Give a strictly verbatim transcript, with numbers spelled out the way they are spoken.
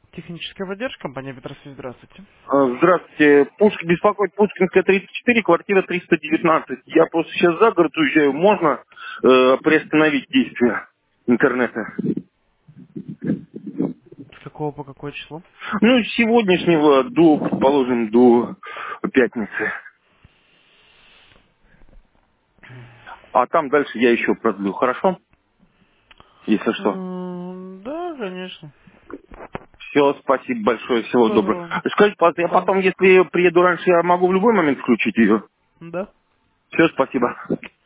Техническая поддержка, компания Петросвязь, здравствуйте. Э, Здравствуйте. Пушк, беспокоит Пушкинская тридцать четыре, квартира триста девятнадцать. Я просто сейчас за город уезжаю. Можно э, приостановить действие интернета? С какого по какое число? Ну, с сегодняшнего до, предположим, до пятницы. А там дальше я еще продлю. Хорошо? Если что. М, Да, конечно. Все, спасибо большое. Всего Тоже доброго. вам. Скажите, пожалуйста, я Да. потом, если приеду раньше, я могу в любой момент включить ее? Да. Все, спасибо.